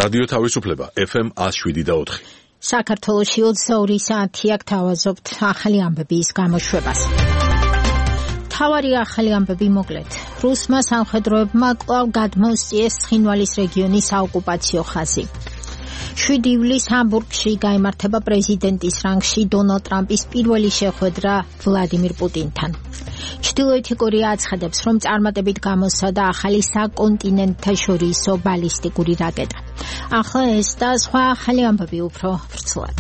რადიო თავისუფლება FM 107.4. საქართველოში 22 საათია გთავაზობთ ახალი ამბების გამოშვებას. თავარი ახალი ამბები მოკლედ. რუსმა სამხედროებმა კვლავ გადმოუსწიეს ცხინვალის რეგიონის საოკუპაციო ხაზი. 7 ივლისს ჰამბურგში გაიმართება პრეზიდენტის რანგში დონალდ ტრამპის პირველი შეხვედრა ვლადიმირ პუტინთან. ჩრდილოეთი კორეა აცხადებს, რომ წარმატებით გამოსცადა ახალი საკონტინენტთაშორისო ბალისტიკური რაკეტა. ახლა ეს და სხვა ახალი ამბები უფრო ვრცლად.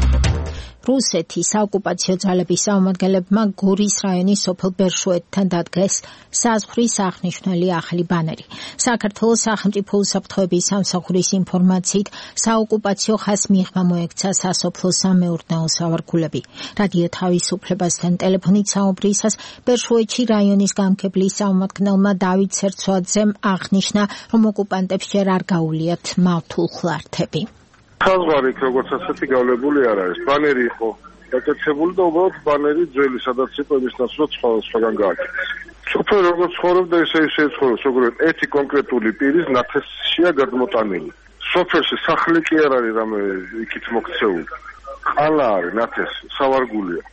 რუსეთის საოკუპაციო ძალების წარმომადგენლებმა გორის რაიონის სოფელ ბერშუეთთან დადგეს საზღვრის აღნიშნული ახალი ბანერი. საქართველოს სახელმწიფო უსაფრთხოების სამსახურის ინფორმაციით, საოკუპაციო ხაზს მიღმა მოექცა სასოფლო სამეურნეო სავარგულები. რადიო თავისუფლებასთან ტელეფონით საუბრისას ბერშუეთში რაიონის გამგებლის წარმომადგენელმა დავით სერცვაძემ აღნიშნა, რომ ოკუპანტებს ჯერ არ გაუვლიათ მავთულ ხლართები. საზღვარი როგორც ასეთი გავლებული არ არის. ბანერი იყო დაკეთებული და უბრალოდ ბანერი ძველი, სადაც იყო იმის ნაცვლად სხვაგან გააკეთეს. სოფელი როგორც ცხოვრობდა, ისე ცხოვრობს. როგორც ერთი კონკრეტული პირის ნათესშია გადმოტანილი. სოფელში სახლი კი არ არის რამე იქით მოქცეული. ყალა არის ნათესი, სავარგულია.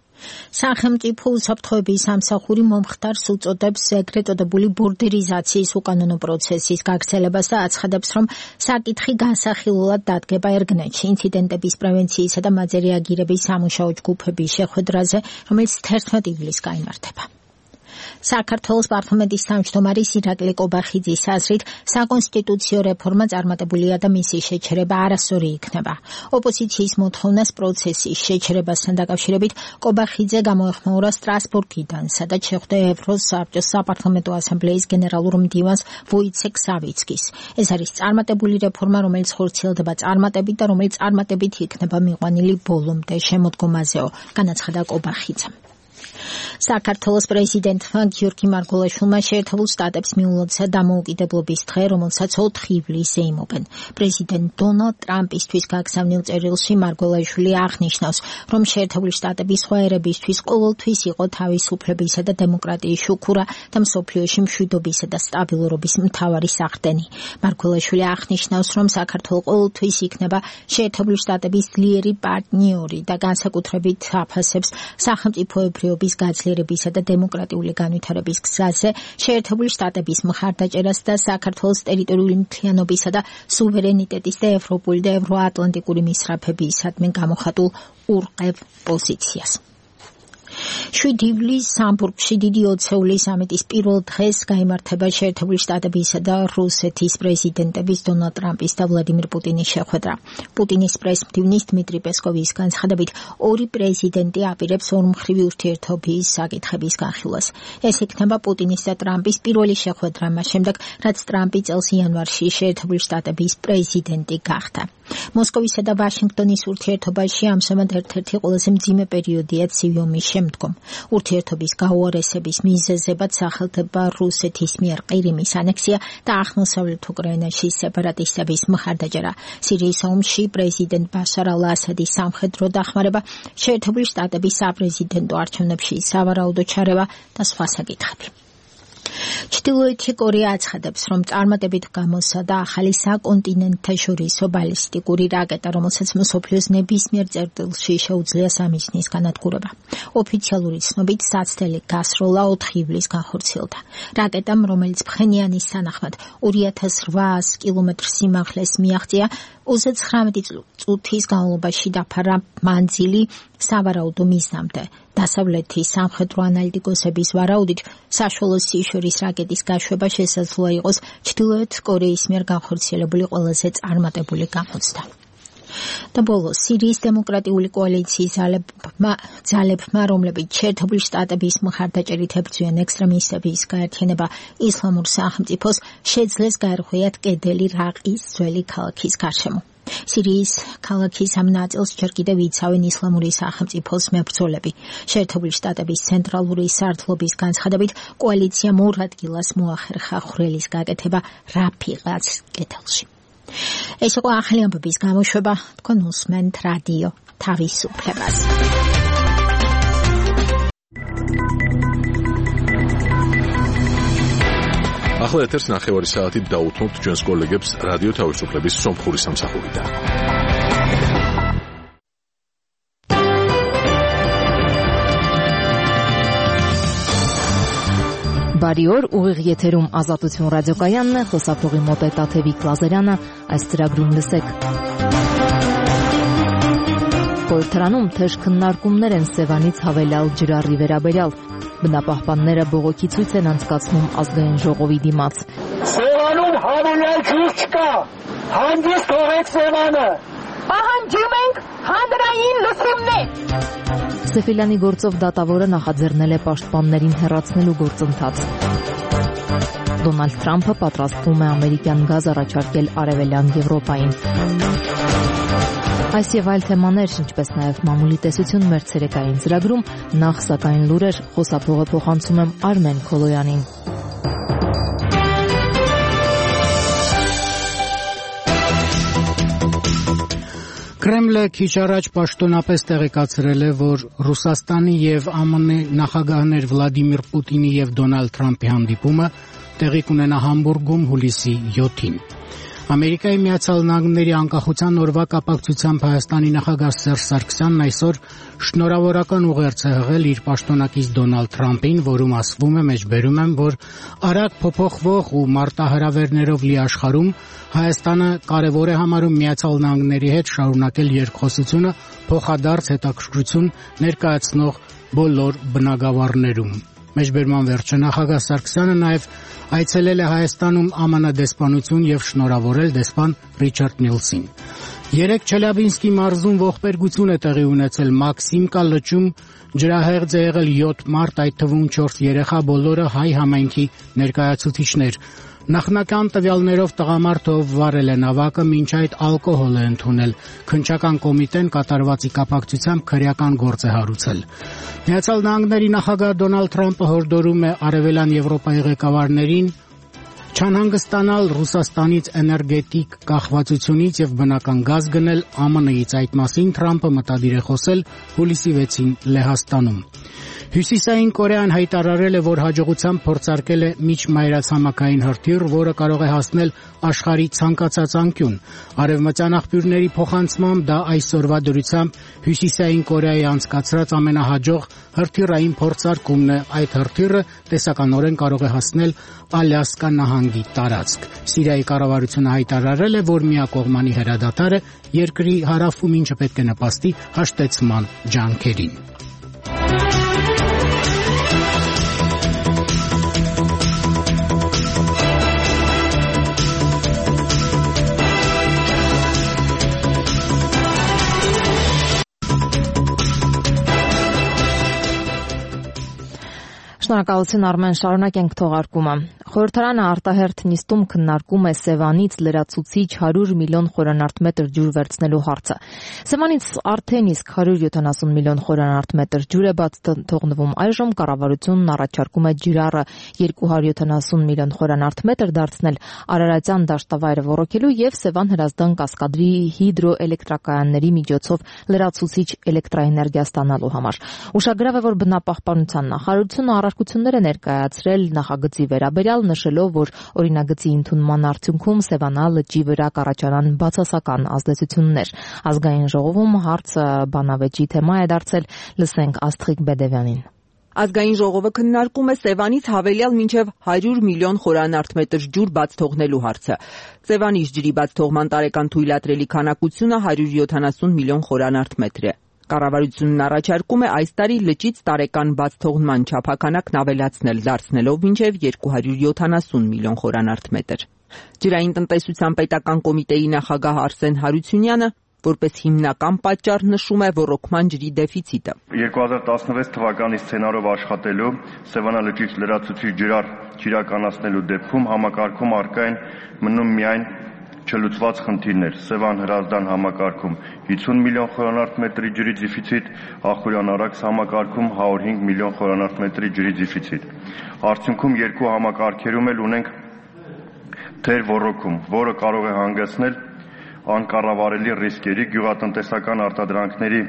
სახელმწიფო უსაფრთხოების სამსახური მომხდარს უწოდებს ეგრეთ წოდებული ბორდერიზაციის უკანონო პროცესის გაგრძელებას და აცხადებს, რომ საკითხი განსახილულად დადგება ერგნეთში ინციდენტების პრევენციისა და მათზე რეაგირების სამუშაო ჯგუფების შეხვედრაზე, რომელიც 11 ივლისს გაიმართება. საქართველოს პარლამენტის თავმჯდომარის ირაკლი კობახიძის აზრით, საკონსტიტუციო რეფორმა წარმატებულია და მისი შეჩერება არასწორი იქნება. ოპოზიციის მოთხოვნას პროცესის შეჩერებასთან დაკავშირებით კობახიძე გამოეხმაურა სტრასბურგიდან, სადაც შეხვდა ევროსაბჭოს საპარლამენტო ასამბლეის გენერალურ მდივანს ვოიცეკ სავიცკის. ეს არის წარმატებული რეფორმა, რომელიც ხორციელდება წარმატებით და რომელიც წარმატებით იქნება მიყვანილი ბოლომდე შემოდგომაზეო, განაცხადა კობახიძემ. საქართველოს პრეზიდენტმა გიორგი მარგველაშვილმა შეერთებულ შტატებს მიულოცა დამოუკიდებლობის დღე, რომელსაც 4 ივლისს ეიმობენ. პრეზიდენტ დონალდ ტრამპისთვის გაგზავნილ წერილში მარგველაშვილი აღნიშნავს, რომ შეერთებული შტატების სხვა ერებისთვის ყოველთვის იყო თავისუფლებისა და დემოკრატიის შუქურა და მსოფლიოში მშვიდობისა და სტაბილურობის მთავარი სახდენი. მარგველაშვილი აღნიშნავს, რომ საქართველო ყოველთვის იქნება შეერთებული შტატების ძლიერი პარტნიორი და განსაკუთრებით აფასებს სახელმწიფოებრიობის გაძლიერებისა და დემოკრატიული განვითარების გზაზე შეერთებული შტატების მხარდაჭერას და საქართველოს ტერიტორიული მთლიანობისა და სუვერენიტეტის და ევროპული და ევროატლანტიკური მისწრაფებისადმი გამოხატულ ურყევ პოზიციას. 7 ივლისს ჰამბურგში დიდი ოცეული სამიტის პირველ დღეს გაიმართება შეერთებული შტატებისა და რუსეთის პრეზიდენტების დონალდ ტრამპის და ვლადიმირ პუტინის შეხვედრა. პუტინის პრესმდივნის დმიტრი პესკოვის განცხადებით, ორი პრეზიდენტი აპირებს ორმხრივი ურთიერთობის საკითხების განხილვას. ეს იქნება პუტინის და ტრამპის პირველი შეხვედრა მას შემდეგ, რაც ტრამპი წელს იანვარში შეერთებული შტატების პრეზიდენტი გახდა. მოსკოვისა და ვაშინგტონის ურთიერთობაში ამჟამად ერთ-ერთი ყველაზე მძიმე პერიოდია ცივი ომის შემდგომ. ურთიერთობის გაუარესების მიზეზებად სახელდება რუსეთის მიერ ყირიმის ანექსია და აღმოსავლეთ უკრაინაში სეპარატისტების მხარდაჭერა. სირიის ომში პრეზიდენტ ბაშარ ალ-ასადის სამხედრო დახმარება, შეერთებული შტატების საპრეზიდენტო არჩევნებში სავარაუდო ჩარევა და სხვა საკითხები. ჩრდილოეთი კორეა აცხადებს, რომ წარმატებით გამოსცადა ახალი საკონტინენტთაშორისო ბალისტიკური რაკეტა, რომელსაც მსოფლიოს ნებისმიერ წერტილში შეუძლია სამიზნის განადგურება. ოფიციალური ცნობით საცდელი გასროლა 4 ივლისს განხორციელდა. რაკეტამ, რომელიც ფხენიანის თანახმად 2800 კილომეტრ სიმაღლეს მიაღწია, 39 წუთის განმავლობაში დაფარა მანძილი სავარაუდო მიზნამდე. დასავლეთის სამხედრო ანალიტიკოსების ვარაუდით, საშუალო სიშვერის რაკეტის გაშვება შესაძლოა იყოს ჩრდილოეთ კორეის მიერ განხორციელებული ყველაზე წარმატებული გამოცდა. და ბოლოს, სირიის დემოკრატიული კოალიციის ძალებმა, რომლებიც შეერთებული შტატების მხარდაჭერით ებრძვიან ექსტრემისტების გაერთიანება ისლამურ სახელმწიფოს, შეძლეს გაერღვიათ კედელი რაყის ძველი ქალაქის გარშემო. სირიის ქალაქის ამ ნაწილს ჯერ კიდევ იცავენ ისლამური სახელმწიფოს მებრძოლები. შეერთებული შტატების ცენტრალური სარდლობის განცხადებით, კოალიციამ 2 ადგილას მოახერხა ხვრელის გაკეთება რაფიღას კედელში. ეს იყო ახალი ამბების გამოშვება, თქვენ უსმენთ რადიო თავისუფლებას. ახლა ეთერს 9 საათით დაუთმობთ ჩვენს კოლეგებს რადიო თავისუფლების სომხური სამსახურიდან. Բարի օր, ուղիղ եթերում Ազատություն ռադիոկայանն է, խոսափողի մոտ է Տաթևիկ Լազարյանը, այս ծրագրում լսեք. Խորհրդարանում թեժ քննարկումներ են Սևանից հավելյալ ջրառի վերաբերյալ. Բնապահպանները բողոքի ցույց են անցկացնում ազգային ժողովի դիմաց. Սևանում հավելյալ ջուր չկա, հանդես թողեք Սևանը, պահանջում ենք հանրային լսումներ. Սեֆիլյանի գործով դատավորը նախաձեռնել է պաշտպաններին հեռացնելու գործընթաց. Դոնալդ Թրամփը պատրաստվում է ամերիկյան գազ առաջարկել Արևելյան Եվրոպային. Այս եւ այլ թեմաներ, ինչպես նաեւ մամուլի տեսություն մեր ցերեկային ծրագրում, նախ սակայն լուրեր, խոսափողը փոխանցում եմ Արմեն Քոլոյանին. Կրեմլը քիչ առաջ պաշտոնապես տեղեկացրել է, որ Ռուսաստանի եւ ԱՄՆ նախագահներ Վլադիմիր Պուտինի եւ Դոնալդ Թրամփի հանդիպումը տեղի կունենա Համբուրգում հուլիսի 7-ին. Ամերիկայի Միացյալ Նահանգների անկախության օրվա կապակցությամբ Հայաստանի նախագահ Սերժ Սարգսյանն այսօր շնորհավորական ուղերձ է հղել իր պաշտոնակից Դոնալդ Թրամփին, որում ասվում է, մեջբերում եմ, որ արագ փոփոխվող ու մարտահրավերներով լի աշխարհում Հայաստանը կարևոր է համարում Միացյալ Նահանգների հետ շարունակել երկխոսությունը փոխադարձ հետաքրքրություն ներկայացնող բոլոր բնագավառներում. Մեջբերման վերջը նախագահ Սարգսյանը նաև այցելել է Հայաստանում ԱՄՆ դեսպանություն եւ շնորհավորել դեսպան Ռիչարդ Միլսին. Երեկ Չելյաբինսկի մարզում ողբերգություն է տեղի ունեցել Մաքսիմկա լճում ջրահեղձ է եղել 7 մարդ, այդ թվում 4 երեխա, բոլորը հայ համայնքի ներկայացուցիչներ. Նախնական տվյալներով տղամարդը վարել է նավակը, մինչ այդ ալկոհոլ է ընդունել. Քննչական կոմիտեն կատարվածի կապակցությամբ քրեական գործ է հարուցել. Միացյալ Նահանգների նախագահ Դոնալդ Թրամփը հորդորում է Արևելյան Եվրոպայի ղեկավարներին չանհանգստանալ Ռուսաստանից էներգետիկ կախվածությունից եւ բնական գազ գնել ԱՄՆ-ից. Այդ մասին Թրամփը մտադիր է խոսել հուլիսի 6-ին Լեհաստանում. Հյուսիսային Կորեան հայտարարել է, որ հաջողությամբ փորձարկել է միջմայրացամաքային հրթիռ, որը կարող է հասնել աշխարհի ցանկացած անկյուն. Արևմտյան աղբյուրների փոխանցմամբ դա այսօրվա դրությամբ Հյուսիսային Կորեայի անցկացրած ամենահաջող հրթիռային փորձարկումն է. Այդ հրթիռը տեսականորեն կարող է հասնել Ալյասկա նահանգի տարածք. Սիրիայի կառավարությունը հայտարարել է, որ միակողմանի հրադադարը երկրի հարավում, ինչը պետք է նպաստի հաշտեցման ջանքերին. Շնորհակալություն Արմեն, շարունակենք թողարկումը. Խորհրդարանը արտահերթ նիստում քննարկում է Սևանից լրացուցիչ 100 միլիոն խորանարդ մետր ջուր վերցնելու հարցը. Սևանից արդեն իսկ 170 միլիոն խորանարդ մետր ջուր է բաց թողնվում. Այժմ կառավարությունն առաջարկում է ջրառը 270 միլիոն խորանարդ մետր դարձնել Արարատյան դաշտավայրը ոռոգելու եւ Սևան Հրազդան կասկադրի հիդրոէլեկտրակայանների միջոցով լրացուցիչ էլեկտրաէներգիա ստանալու համար. Ուշագրավ է, որ բնապահպանության նախարարությունը առարկություններ է ներկայացրել նախագծի վերաբերյալ, նշելով, որ օրինագծի ընդունման արդյունքում Սևանա լճի վրա կառաջանան բացասական ազդեցություններ. Ազգային ժողովում հարցը բանավեճի թեմա է դարձել, լսենք Աստղիկ Բեդևյանին. Ազգային ժողովը քննարկում է Սևանից հավելյալ մինչև 100 միլիոն խորանարդ մետր ջուր բաց թողնելու հարցը. Սևանից ջրի բաց թողման տարեկան թույլատրելի քանակությունը 170 միլիոն խորանարդ մետր է. Կառավարությունն առաջարկում է այս տարի լճից տարեկան բաց թողնման չափականակն ավելացնել, դարձնելով մինչև 270 միլիոն խորանարդ մետր. Ջրային տնտեսության պետական կոմիտեի նախագահ Արսեն Հարությունյանը որպես հիմնական պատճառ նշում է ոռոգման ջրի դեֆիցիտը. 2016 թվականի սցենարով աշխատելու Սևանա լճից լրացուցիչ ջրառ իրականացնելու դեպքում համակարգում առկա են մնում միայն չլուծված խնդիրներ. Սևան Հրազդան համակարգում 50 միլիոն խորանարդ մետրի ջրի դեֆիցիտ, Ախուրյան Արաքս համակարգում 105 միլիոն խորանարդ մետրի ջրի դեֆիցիտ. Արդյունքում երկու համակարգերում էլ ունենք թեր ոռոգում, որը կարող է հանգեցնել անկառավարելի ռիսկերի, գյուղատնտեսական արտադրանքների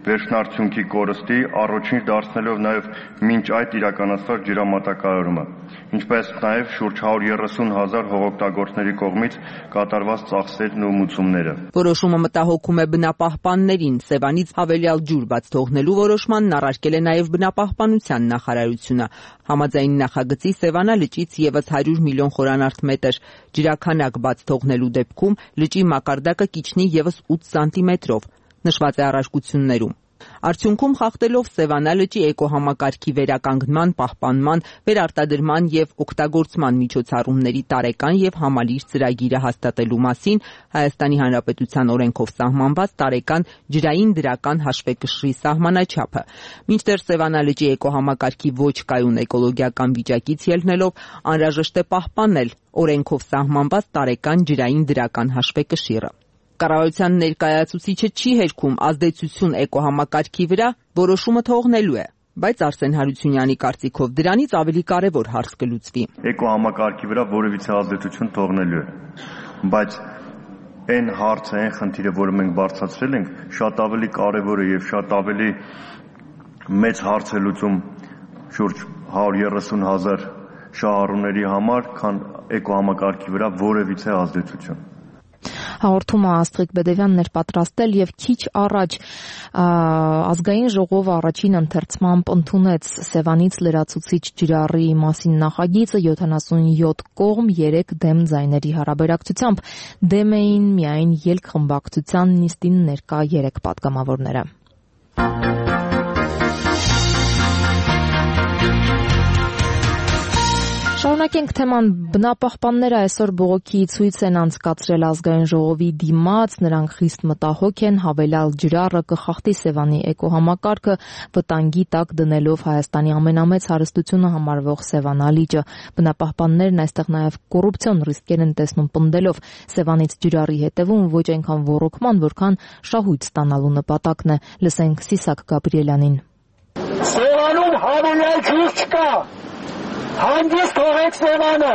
վերջնարդյունքի կորստի, առաջին դարձնելով նաև մինչ այդ իրականացված ջրամատակարարումը, ինչպես նաև շուրջ 130,000 հողօգտագործների կողմից կատարված ծախսերն ու մուծումները։ Որոշումը մտահոգում է բնապահպաններին։ Սևանից հավելյալ ջուր բաց թողնելու որոշմանն առարկել է նաև բնապահպանության նախարարությունը։ Համաձայն նախագծի Սևանա լճից ևս 100 միլիոն խորանարդ մետր ջրաքանակ բաց թողնելու դեպքում լճի մակարդակը կիջնի ևս 8 սանտիմետրով, նշված է առարկություններում։ Արդյունքում խախտելով Սևանա լճի էկոհամակարգի վերականգնման, պահպանման, վերարտադրման եւ օգտագործման միջոցառումների տարեկան եւ համալիր ծրագիրը հաստատելու մասին Հայաստանի Հանրապետության օրենքով սահմանված տարեկան ջրային դրական հաշվեկշռի սահմանաչափը։ Մինչդեռ Սևանա լճի էկոհամակարգի ոչ կայուն էկոլոգիական վիճակից ելնելով անհրաժեշտ է պահպանել օրենքով սահմանված տարեկան ջրային դրական հաշվեկշիռը։ Կառավարության ներկայացուցիչը չի հերքում ազդեցություն էկոհամակարգի վրա, որոշումը թողնելու է, բայց Արսեն Հարությունյանի կարծիքով դրանից ավելի կարևոր հարց կլուծվի։ Էկոհամակարգի վրա որևիցե ազդեցություն թողնելու է, բայց այն հարցը, այն խնդիրը, որը մենք բարձրացրել ենք, շատ ավելի կարևոր է եւ շատ ավելի մեծ հարց է լուծում շուրջ 130,000 շահառուների համար, քան էկոհամակարգի վրա որևիցե ազդեցություն։ Հաղորդումը Աստղիկ Բեդևյանն էր պատրաստել եւ քիչ առաջ ազգային ժողովը առաջին ընթերցմամբ ընդունեց Սևանից լրացուցիչ ջրառի մասին նախագիծը 77 կողմ 3 դեմ ձայների հարաբերակցությամբ դեմ էին միայն ելքխմբակցության նիստին ներկա 3 պատգամավորները։ Շարունակենք թեման։ Բնապահպանները այսօր բողոքի ցույց են անցկացրել ազգային ժողովի դիմաց, նրանք խիստ մտահոգ են, հավելյալ ջրառը կխախտի Սևանի էկոհամակարգը, վտանգի տակ դնելով Հայաստանի ամենամեծ հարստությունը համարվող Սևանա լիճը։ Բնապահպաններն այստեղ նաև կոռուպցիոն ռիսկեր են տեսնում պնդելով Սևանից ջրառի հետևում ոչ այնքան ոռոգման, որքան շահույթ ստանալու նպատակն է։ Լսենք Սիսակ Գաբրիելյանին։ Սևանում հավելյալ ջուր չկա։ Հանգիստ թողեք Սևանը։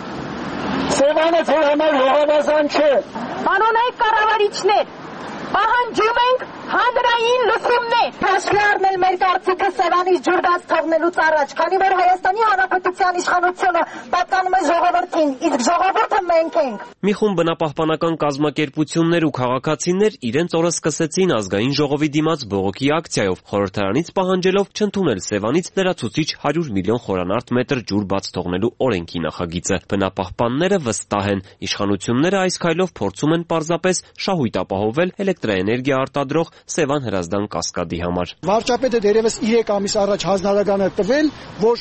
Սևանը ձեր համար հողավազան չէ։ Կանոնայք կառավարիչներ, պահանջում ենք հանրային լսումներ։ Հաշվի առնել մեր կարծիքը Սևանից ջուր բաց թողնելուց առաջ, քանի որ Հայաստանի Հանրապետության իշխանությունը պատկանում է ժողովրդին, իսկ ժողովուրդը մենք ենք։ Մի խումբ բնապահպանական կազմակերպություններ ու քաղաքացիներ իրենց օրը սկսեցին ազգային ժողովի դիմաց բողոքի ակցիայով, խորհրդարանից պահանջելով չընդունել Սևանից լրացուցիչ 100 միլիոն խորանարդ մետր ջուր բաց թողնելու օրենքի նախագիծը։ Բնապահպանները վստահ են, իշխանությունները այս քայլով փորձում են պարզապես շահույթ ապահովել էլեկտրաէներգիա արտադրող Սևան Հրազդան կասկադի համար։ Վարչապետը դերևս 3 ամիս առաջ հանձնարարական է տվել, որ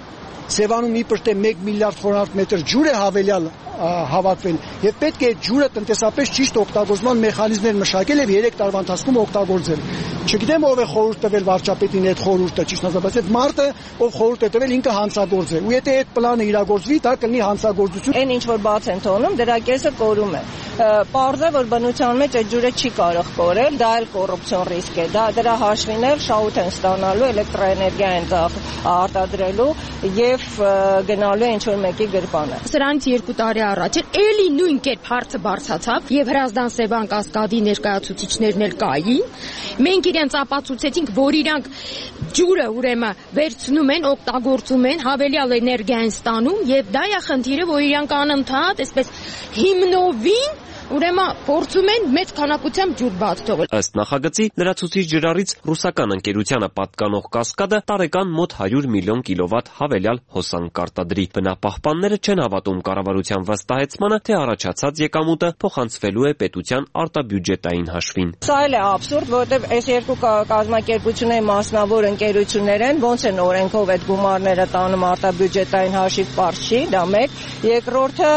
Սևանում իբր թե 1 միլիարդ խորանարդ մետր ջուր է հավելյալ հավաքվել եւ պետք է այդ ջուրը տնտեսապես ճիշտ օգտագործման մեխանիզմներ մշակել եւ 3 տարվա ընթացքում օգտագործել։ Չգիտեմ ով է խորհուրդ տվել վարչապետին այդ խորհուրդը, ճիշտ ասած, այդ մարդը ով խորհուրդ է տվել ինքը հանցագործ է։ Ու եթե այդ պլանը իրագործվի, դա կլինի հանցագործություն։ Այն ինչ որ բաց են թողնում, դրա կեսը կորում է։ Պարզ է, որ բնության մեջ այդ ջուրը չի կարող կորել, դա էլ կոռուպցիոն ռիսկ է։ Դա դրա հաշվին էլ շահույթ են ստանալու, էլեկտրաէներգիա են արտադրելու եւ գնալու է ինչ որ մեկի գրպանը։ Սրանից 2 տարի առաջ էլի նույն կերպ հարցը բարձրացավ եւ Հրազդան Սևան կասկադի ներկայացուցիչներն էլ կային։ Մենք իրենց ապացուցեցինք, որ իրանք ջուրը ուրեմն վերցնում են, օգտագործում են, հավելյալ էներգիա են ստանում եւ դա է խնդիրը, որ իրանք անընդհատ այսպես հիմնովին ուրեմն փորձում են մեծ քանակությամբ ջուր բաց թողել։ Ըստ նախագծի լրացուցիչ ջրառից ռուսական ընկերությանը պատկանող կասկադը տարեկան մոտ 100 միլիոն կիլովատ հավելյալ հոսանք կարտադրի։ Բնապահպանները չեն հավատում կառավարության վստահեցմանը, թե առաջացած եկամուտը փոխանցվելու է պետության արտաբյուջետային հաշվին։ Սա էլ է աբսուրդ, որովհետև այս երկու կազմակերպությունների մասնավոր ընկերություններ են, ոնց են օրենքով այդ գումարները տանում արտաբյուջետային հաշիվ, պարզ չի, դա մեկ։ Երկրորդը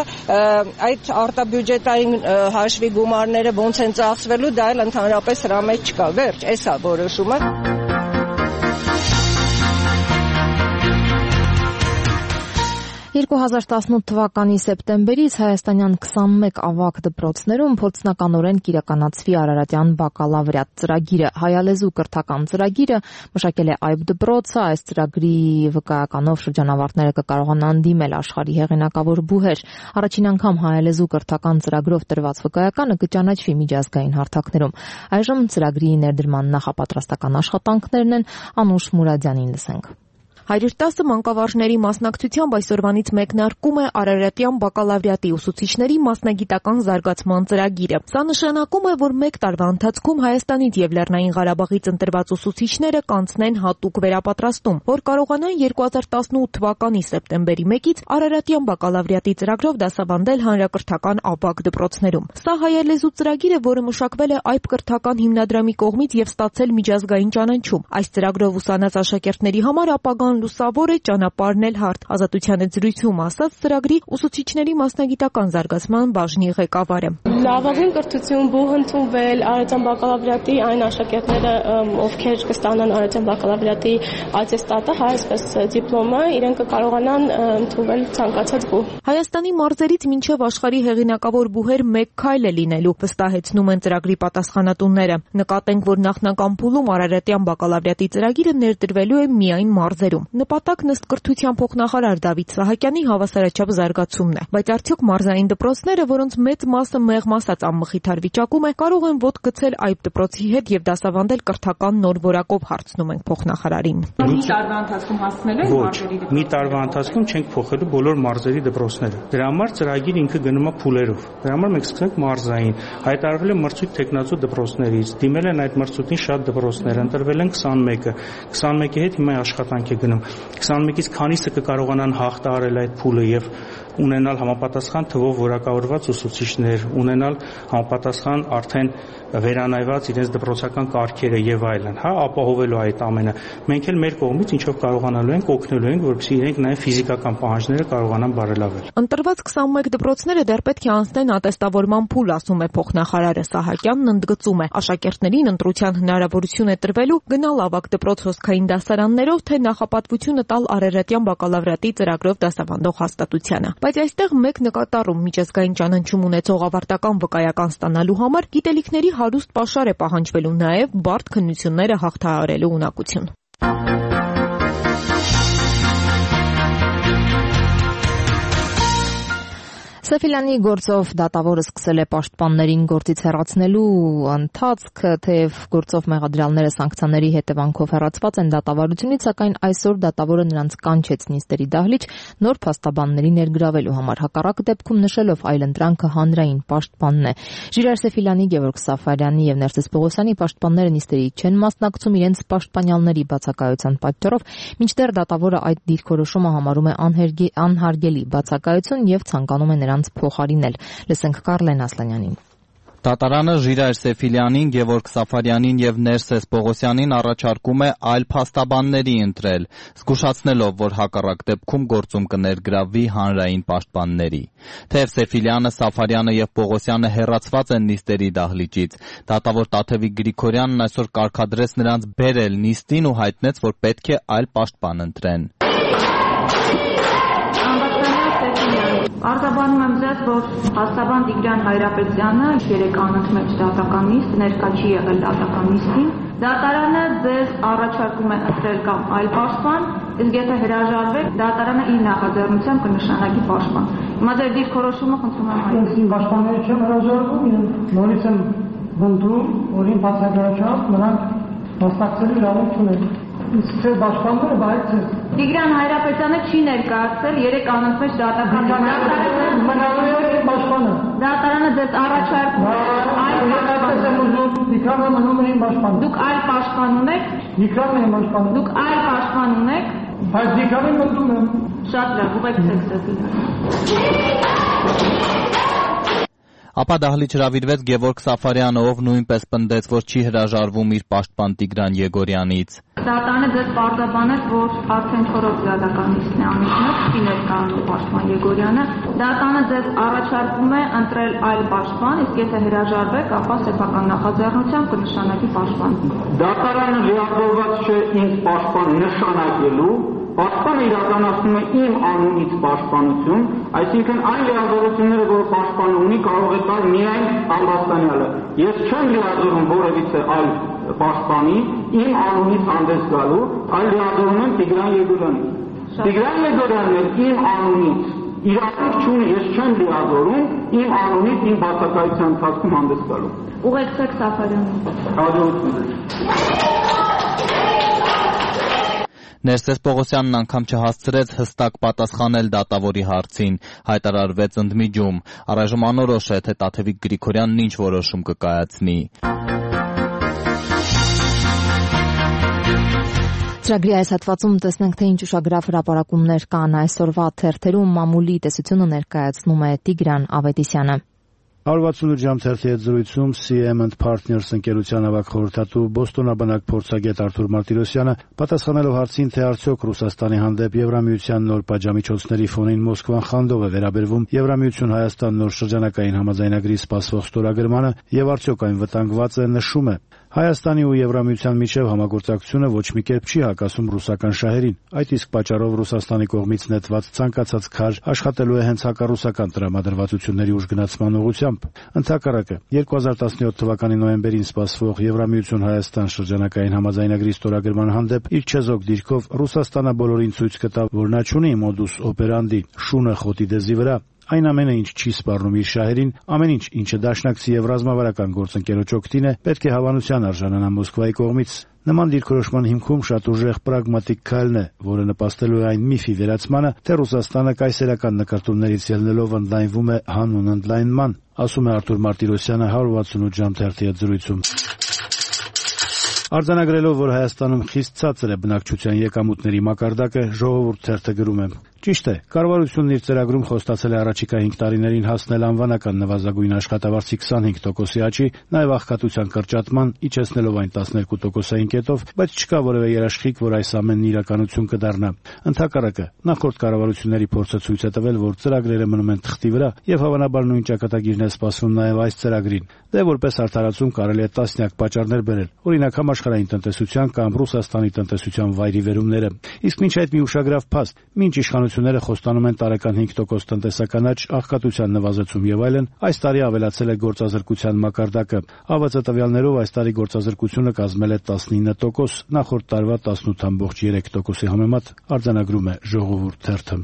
այդ արտաբյուջետային հաշվի գումարները ոնց են ծախսվելու, դա էլ ընդհանրապես հրա մեջ չկա։ Վերջ, էս է որոշումը։ 2018 թվականի սեպտեմբերից հայաստանյան 21 ավագ դպրոցներում փորձնականորեն կիրականացվի Արարատյան բակալավրիատ ծրագիրը։ Հայալեզու կրթական ծրագիրը մշակել է Այբ դպրոցը, այս ծրագրի վկայականով շրջանավարտները կկարողանան դիմել աշխարհի հեղինակավոր բուհեր։ Առաջին անգամ հայալեզու կրթական ծրագրով տրված վկայականը կճանաչվի միջազգային հարթակներում։ Այժմ ծրագրի ներդրման նախապատրաստական աշխատանքներն են, Անուշ Մուրադյանին լսենք։ 110 մանկավարժների մասնակցությամբ այսօրվանից մեկնարկում է Արարատյան բակալավրիատի ուսուցիչների մասնագիտական զարգացման ծրագիրը։ Սա նշանակում է, որ մեկ տարվա ընթացքում Հայաստանից եւ Լեռնային Ղարաբաղից ընտրված ուսուցիչները կանցնեն հատուկ վերապատրաստում, որ կարողանան 2018 թվականի սեպտեմբերի 1-ից Արարատյան բակալավրիատի ծրագրով դասավանդել հանրակրթական ավագ դպրոցներում։ Սա հայալեզու ծրագիր է, որը մշակվել է Այբ կրթական հիմնադրամի կողմից եւ ստացել միջազգային ճանաչում։ Այս ծրագրով ուսանած աշակերտների համար ապագան լուսավոր է, ճանապարհն էլ հարթ։ Ազատության զրույցում ասաց ծրագրի ուսուցիչների մասնագիտական զարգացման բաժնի ղեկավարը։ Լավագույն կրթություն բուհ ընդունվել Արարատյան բակալավրիատի այն աշակերտները, ովքեր կստանան Արարատյան բակալավրիատի ատեստատը, այսպես դիպլոմը, իրենք կկարողանան ընդունվել ցանկացած բուհ։ Հայաստանի մարզերից մինչև աշխարհի հեղինակավոր բուհեր մեկ քայլ է լինելու, վստահեցնում են ծրագրի պատասխանատուները։ Նկատենք, որ նախնական փուլում Արարատյան բակալավրիատի ծրագիրը ներդրվելու է միայն մարզերում։ Նպատակն ըստ կրթության փոխնախարար Դավիթ Սահակյանի հավասարաչափ զարգացումն է, բայց արդյոք մարզային դպրոցները, որոնց մեծ մասը մեղմ ասած անմխիթար վիճակում է, կարող են ոտք գցել Այբ դպրոցի հետ եւ դասավանդել կրթական նոր որակով, հարցնում ենք փոխնախարարին։ Մի տարվա ընթացքում հասցնել են մարզերի դպրոցները։ Մի տարվա ընթացքում չենք փոխելու բոլոր մարզերի դպրոցները։ Դրա համար ծրագիրը ինքը գնում է փուլերով։ Դրա համար մենք սկսենք մարզային, հայտարարվել է մրցույթ տեխնացու դպրոցներից, դիմել են այդ մրցույթին շատ դպրոցներ, ընտրվել են 21-ը։ 21-ի հետ հիմա աշխատանք է գնում։ 21-ից քանիսը կկարողանան հաղթահարել այդ փուլը եւ ունենալ համապատասխան թվով որակավորված ուսուցիչներ, ունենալ համապատասխան արդեն վերանայված իրենց դպրոցական կարգերը եւ այլն, ապահովելու այդ ամենը։ Մենք էլ մեր կողմից ինչով կարողանալու ենք օգնելու ենք, որպեսզի իրենք նաեւ ֆիզիկական պահանջները կարողանան բարելավել։ Ընտրված 21 դպրոցները դեռ պետք է անցնեն ատեստավորման փուլ, ասում է փոխնախարարը Սահակյանն, ընդգծում է, աշակերտներին ընտրության հնարավորություն է տրվելու գնալ ավագ դպրոց հոսքային դասարաններով, թե նախապատվությունը տալ Արարատյան բակալավրիատի ծրագրով դասավանդող հաստատությանը։ Բայց այստեղ մեկ նկատառում միջազգային ճանաչում ունեցող ավարտական վկայական ստանալու համար գիտելիքների հարուստ պաշար է պահանջվելու, նաև բարդ քննությունները հաղթահարելու ունակություն։ Սեֆիլյանի գործով դատավորը սկսել է պաշտպաններին գործից հեռացնելու ընթացք, թեև գործով մեղադրյալները սանկցիաների հետևանքով հեռացված են դատավարությունից, սակայն այսօր դատավորը նրանց կանչեց նիստերի դահլիճ նոր փաստաբանների ներգրավելու համար, հակառակ դեպքում նշելով այլընտրանքը հանրային պաշտպանն է։ Ժիրայր Սեֆիլյանի, Գևորգ Սաֆարյանի եւ Ներսես Պողոսյանի պաշտպանները նիստերի չեն մասնակցում իրենց պաշտպանյալների բացակայության պատճառով, մինչդեռ դատավորը այդ դիրքորոշումը համարում է անհարգելի բացակայություն եւ ցանկանում է նրանց փոխարինել։ Լսենք Կարլեն Ասլանյանին։ Դատարանը Ժիրայր Սեֆիլյանին, Գևորգ Սաֆարյանին եւ Ներսես Պողոսյանին առաջարկում է այլ փաստաբանների ընտրել, զգուշացնելով, որ հակառակ դեպքում գործում կներգրավվի հանրային պաշտպանների։ Թեև Սեֆիլյանը, Սաֆարյանը եւ Պողոսյանը հեռացված են նիստերի դահլիճից, դատավոր Տաթևիկ Գրիգորյանն այսօր կարգադրեց նրանց բերել նիստին ու հայտնեց, որ պետք է այլ պաշտպան ընտրեն։ Արձագանքում եմ ձեզ, որ փաստաբան Տիգրան Հայրապետյանը 3 անընդմեջ դատական նիստ ներկա չի եղել դատական նիստին։ Դատարանը ձեզ առաջարկում է ընտրել կամ այլ պաշտպան, իսկ եթե հրաժարվեք, դատարանը իր նախաձեռնությամբ կնշանակի պաշտպան։ Հիմա ձեր դիրքորոշումը խնդրում եմ հայտնել։ Պաշտպանները չեմ հրաժարվում, նորից եմ բնդում, որ իմ բացակայությամբ նրանք մասնակցելու իրավունք չունեն։ Իսկ թե պաշտպանները բայց է։ Տիգրան Հայրապետյանը չի ներկայացել 3 անընդմեջ դատական պաշտպանը։ Դատարանը ձեզ առաջարկում է այլ պաշտպան։ Տիգրանը մնում է իմ պաշտպանը։ Դուք այլ պաշտպան ունեք։ Տիգրանն է իմ պաշտպանը։ Դուք այլ պաշտպան ունեք։ Բայց Տիգրանին մտնում եմ։ Շատ լավ, ուղեկցեք ձեզ։ Ապա դահլիճ հրավիրվեց Գևորգ Սաֆարյանը, ով նույնպես պնդեց, որ չի հրաժարվում իր պաշտպան Տիգրան Եգորյանից։ Դատարանը ձեզ պարզաբանեց, որ արդեն 4-րդ դատական նիստն է ամիսնով, չի ներկայանում պաշտպան Եգորյանը։ Դատարանը ձեզ առաջարկում է ընտրել այլ պաշտպան, իսկ եթե հրաժարվեք, ապա սեփական նախաձեռնությամբ կնշանակի պաշտպան։ Դատարանը լիավորված չէ ինձ պաշտպան նշանակելու, Պաշտպանը իրականացնում է իմ անունից պաշտպանություն, այսինքն այն լիազորությունները, որ պաշտպանը ունի, կարող է տալ միայն ամբաստանյալը։ Ես չեմ լիազորում որևիցե այլ պաշտպանի իմ անունից հանդես գալու, այլ լիազորում եմ Տիգրան Եգորյանին։ Տիգրան Եգորյանն էլ իմ անունից իրավունք չունի, ես չեմ լիազորում իմ անունից իմ բացակայության ընթացքում հանդես գալու։ Ուղեկցեք Սաֆարյանին։ Հաջողություն։ Ներսես Պողոսյանն անգամ չհասցրեց հստակ պատասխանել դատավորի հարցին, հայտարարվեց ընդմիջում։ Առայժմ անորոշ է, թե Տաթևիկ Գրիգորյանն ինչ որոշում կկայացնի։ Ծրագրի այս հատվածում տեսնենք, թե ինչ ուշագրավ հրապարակումներ կան այսօրվա թերթերում։ Մամուլի տեսությունը ներկայացնում է Տիգրան Ավետիսյանը։ 168 ժամ թերթի հետ զրույցում CM & Partners ընկերության ավագ խորհրդատու բոստոնաբնակ փորձագետ Արթուր Մարտիրոսյանը պատասխանելով հարցին, թե արդյոք Ռուսաստանի հանդեպ Եվրամիության նոր պատժամիջոցների ֆոնին Մոսկվան խանդով է վերաբերվում Եվրամիություն-Հայաստան նոր շրջանակային համաձայնագրի սպասվող ստորագրմանը եւ արդյոք այն վտանգված է, նշում է. Հայաստանի ու Եվրամիության միջև համագործակցությունը ոչ մի կերպ չի հակասում ռուսական շահերին։ Այդ իսկ պատճառով Ռուսաստանի կողմից նետված ցանկացած քար աշխատելու է հենց հակառուսական տրամադրվածությունների ուժգնացման ուղղությամբ։ Ընդհակառակը 2017 թվականի նոյեմբերին սպասվող Եվրամիություն-Հայաստան շրջանակային համաձայնագրի ստորագրման հանդեպ իր չեզոք դիրքով Ռուսաստանը բոլորին ցույց կտա, որ նա չունի մոդուս օպերանդի, շունը խոտի դեզի վրա։ Այն ամենը, ինչ չի սպառնում իր շահերին, ամեն ինչ, ինչը դաշնակցի եւ ռազմավարական գործընկերոջ օգտին է, պետք է հավանության արժանանա Մոսկվայի կողմից։ Նման դիրքորոշման հիմքում շատ ուժեղ պրագմատիկ քայլն է, որը նպաստելու է այն միֆի վերացմանը, թե Ռուսաստանը կայսերական նկարտումներից ելնելով ընդլայնվում է հանուն ընդլայնման, ասում է Արթուր Մարտիրոսյանը 168 ժամ թերթի հետ զրույցում։ Արձանագրելով, որ Հայաստանում խիստ ցածր է բնակչության եկամուտների մակարդակը, Ժողովուրդ թերթը գրում է. Ճիշտ է, կառավարությունն իր ծրագրում խոստացել է առաջիկա 5 տարիներին հասնել անվանական նվազագույն աշխատավարձի 25%-ի աճի, նաև աղքատության կրճատման, իջեցնելով այն 12%-ային կետով, բայց չկա որևէ երաշխիք, որ այս ամենն իրականություն կդառնա։ Ընդհակառակը, նախորդ կառավարությունների փորձը ցույց է տվել, որ ծրագրերը մնում են թղթի վրա, եւ հավանաբար նույն ճակատագիրն է սպասվում նաև այս ծրագրին։ Դե որպես արդարացում կարելի է տասնյակ պատճառներ բերել, օրինակ համաշխարհային տնտեսության կամ Ռուսաստանի տնտեսության վայրիվերումները։ Իսկ մինչ այդ մի ուշագրավ փաստ, մինչ իշխանությունները խոստանում են տարեկան 5% տնտեսական աճ, աղքատության նվազեցում եւ այլն, այս տարի ավելացել է գործազրկության մակարդակը։ ԱՎԾ տվյալներով այս տարի գործազրկությունը կազմել է 19%, նախորդ տարվա 18.3%-ի համեմատ, արձանագրում է Ժողովուրդ թերթը։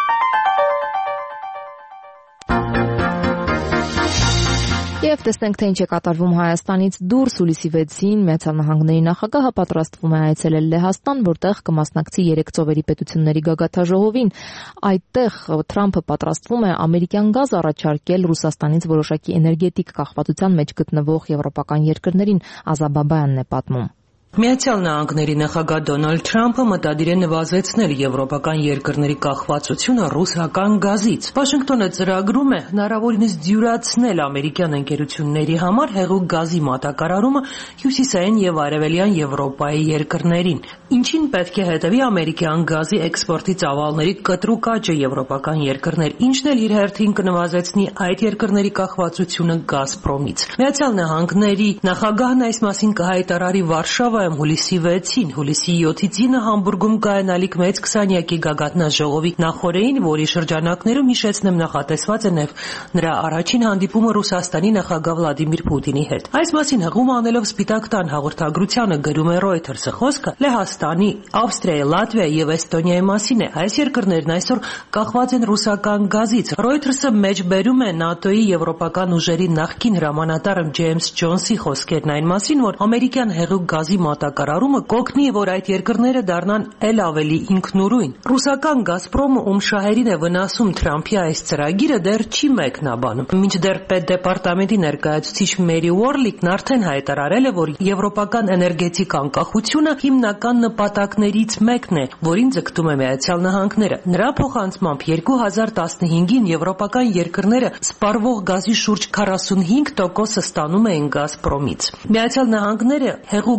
Եվ տեսնենք, թե ինչ է կատարվում Հայաստանից դուրս։ Հուլիսի 6-ին Միացյալ Նահանգների նախագահը պատրաստվում է այցելել Լեհաստան, որտեղ կմասնակցի 3 ծովերի պետությունների գագաթաժողովին։ Այդտեղ Թրամփը պատրաստվում է ամերիկյան գազ առաջարկել Ռուսաստանից որոշակի էներգետիկ կախվածության մեջ գտնվող եվրոպական երկրներին, Ազաբաբայանն է պատմում։ Միացյալ Նահանգների նախագահ Դոնալդ Թրամփը մտադիր է նվազեցնել եվրոպական երկրների կախվածությունը ռուսական գազից։ Վաշինգտոնը ծրագրում է հնարավորինս դյուրացնել ամերիկյան ընկերությունների համար հեղուկ գազի մատակարարումը հյուսիսային եւ արևելյան Եվրոպայի երկրներին, ինչին պետք է հետևի ամերիկյան գազի էքսպորտի ծավալների կտրուկ աճը եվրոպական երկրներ, ինչն էլ իր հերթին կնվազեցնի այդ երկրների կախվածությունը Գազպրոմից։ Միացյալ Նահանգների նախագահն այս մասին կհայտարարի Վարշավա հուլիսի 6-ին, հուլիսի 7-ից 9 Համբուրգում կայանալիք մեծ 20-յակի գագաթնաժողովի նախօրեին, որի շրջանակներում հիշեցնեմ նախատեսված է նաև նրա առաջին հանդիպումը Ռուսաստանի նախագահ Վլադիմիր Պուտինի հետ։ Այս մասին հղում անելով Սպիտակ տան հաղորդագրությանը գրում է Reuters-ը, խոսքը Լեհաստանի, Ավստրիայի, Լատվիայի եւ Էստոնիայի մասին է։ Այս երկրներն այսօր կախված են ռուսական գազից։ Reuters-ը մեջբերում է ՆԱՏՕ-ի եվրոպական ուժերի նախկին հրամանատար Ջեյմս Ջոնսի խոսքերն այն մասին, որ ամերիկյան հեղուկ գազի մատակարարումը կօգնի, որ այդ երկրները դառնան էլ ավելի ինքնուրույն։ Ռուսական Գազպրոմը, ում շահերին է վնասում Թրամփի այս ծրագիրը, դեռ չի մեկնաբանում։ Մինչդեռ Պետդեպարտամենտի ներկայացուցիչ Մերի Ուորլիկն արդեն հայտարարել է, որ եվրոպական էներգետիկ անկախությունը հիմնական նպատակներից մեկն է, որին ձգտում է Միացյալ Նահանգները։ Նրա փոխանցմամբ 2015-ին եվրոպական երկրները սպառվող գազի շուրջ 45% ստանում էին Գազպրոմից։ Միացյալ Նահանգները հեղուկ գազը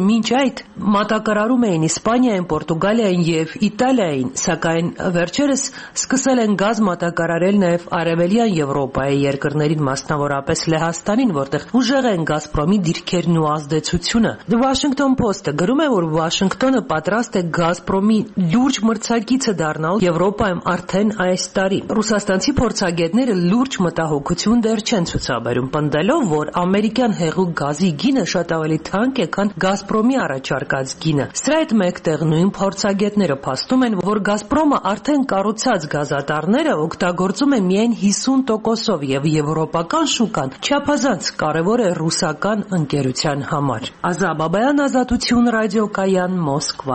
մինչ այդ մատակարարում էին Իսպանիային, Պորտուգալիային եւ Իտալիային, սակայն վերջերս սկսել են գազ մատակարարել նաեւ Արևելյան Եվրոպայի երկրներին, մասնավորապես Լեհաստանին, որտեղ ուժեղ են Գազպրոմի դիրքերն ու ազդեցությունը։ The Washington Post-ը գրում է, որ Վաշինգտոնը պատրաստ է Գազպրոմի լուրջ մրցակիցը դառնալ Եվրոպայում արդեն այս տարի։ Ռուսաստանցի փորձագետները լուրջ մտահոգություն դեռ չեն ցուցաբերում, պնդելով, որ ամերիկյան հեղուկ գազի գինը շատ ավելի թանկ է, քան Գազպրոմի առաջարկած գինը։ Սրա հետ մեկտեղ նույն փորձագետները փաստում են, որ Գազպրոմը արդեն կառուցած գազատառները օգտագործում է միայն 50%-ով եւ եվրոպական շուկան չափազանց կարեւոր է ռուսական ընկերության համար։ Ազա Բաբայան, Ազատություն, ռադիոկայան, Մոսկվա։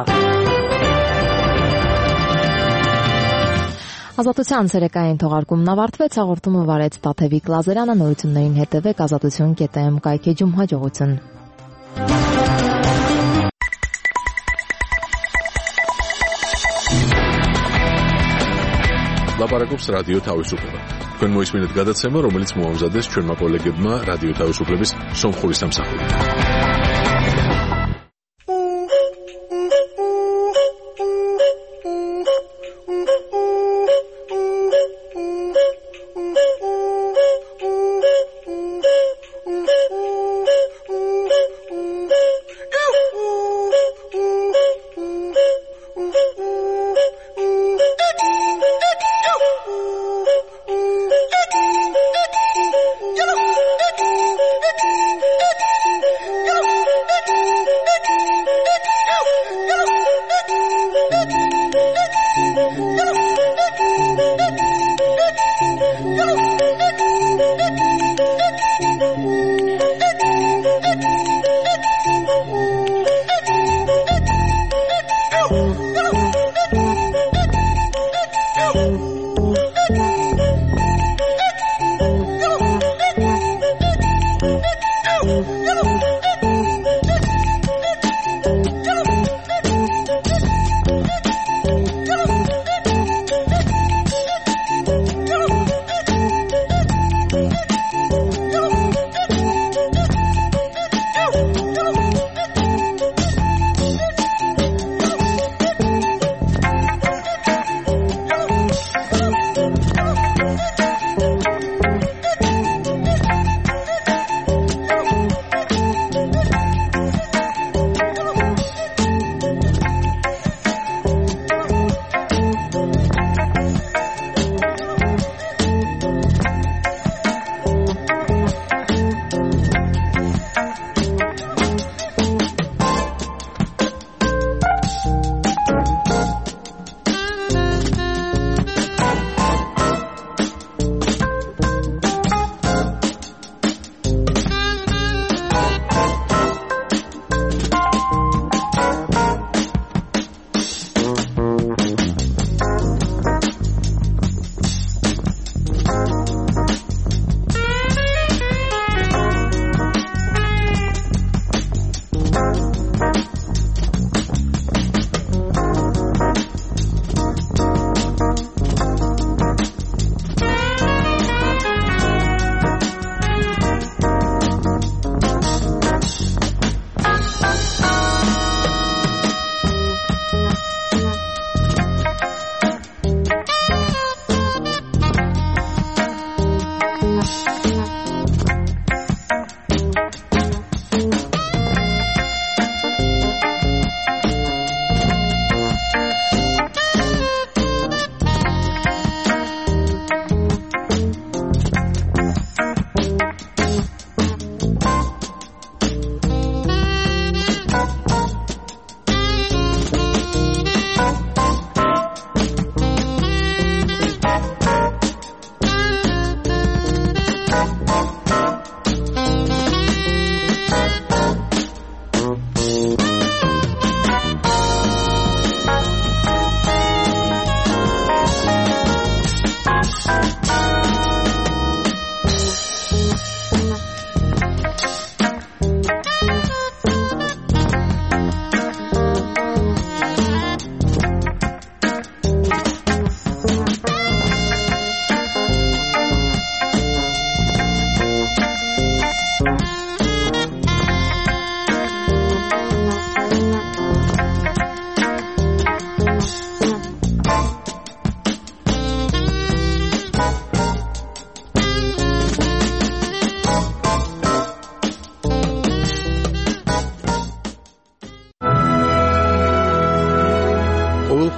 Ազատության ցերեկային թողարկումն ավարտվեց, հաղորդումը վարեց Տաթևիկ Լազարյանը, նորություններին հետևեք azatutun.am կայքեջում, հաջողություն։ Լապարակობს ռադիո თავისუფლება. Თქვენ მოისმინეთ გადაცემა, რომელიც მოამზადეს ჩვენმა კოლეგებმა რადიო თავისუფლების სომხური სამსახურით.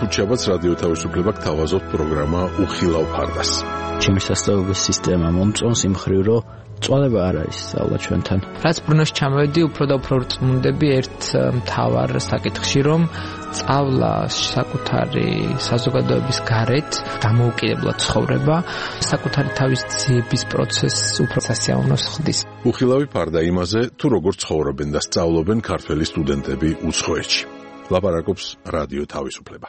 ხუთშაბათს რადიო თავისუფლება გთავაზობთ პროგრამა უხილავ ფარდას. ჩემი სასწავლებელი სისტემა მომწონს იმ მხრივ, რომ წვალება არ არის სწავლა ჩვენთან. რაც ბრუნოში ჩამოვედი, უფრო და უფრო რწმუნდები ერთ მთავარ საკითხში, რომ სწავლა საკუთარი საზოგადოების გარეთ დამოუკიდებლად ცხოვრება, საკუთარი თავის ძიების პროცესს უფრო სასიამოვნოს ხდის. უხილავი ფარდა იმაზე, თუ როგორ ცხოვრობენ და სწავლობენ ქართველი სტუდენტები უცხოეთში. ლაპარაკობს რადიო თავისუფლება.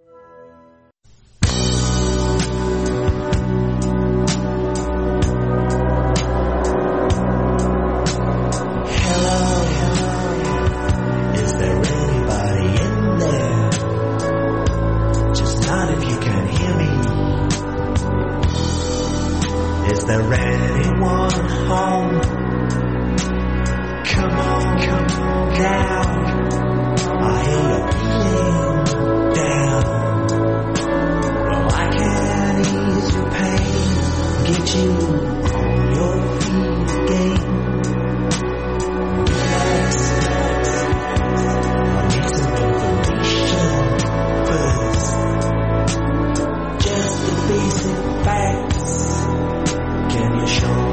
Is there anyone home? Come on down. I hear you feeling down. Well, I can ease your pain, get you on your feet again. Relax. I need some information first. Just the basic facts. Can you show